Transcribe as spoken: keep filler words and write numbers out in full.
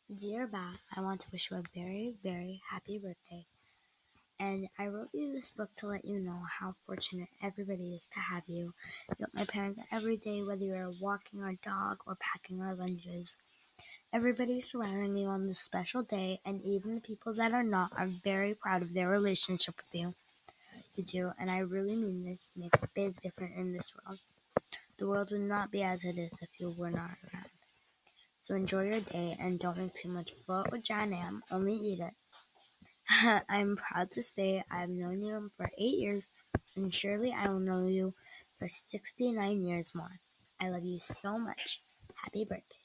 Dear Bat, I want to wish you a very, very happy birthday. And I wrote you this book to let you know how fortunate everybody is to have you. You help my parents every day, whether you're walking our dog or packing our lunches. Everybody surrounding you on this special day, and even the people that are not, are very proud of their relationship with you. You do, and I really mean this, make a big difference in this world. The world would not be as it is if you were not around. So enjoy your day and don't make too much float or jam, only eat it. I'm proud to say I've known you for eight years, and surely I will know you for sixty-nine years more. I love you so much. Happy birthday.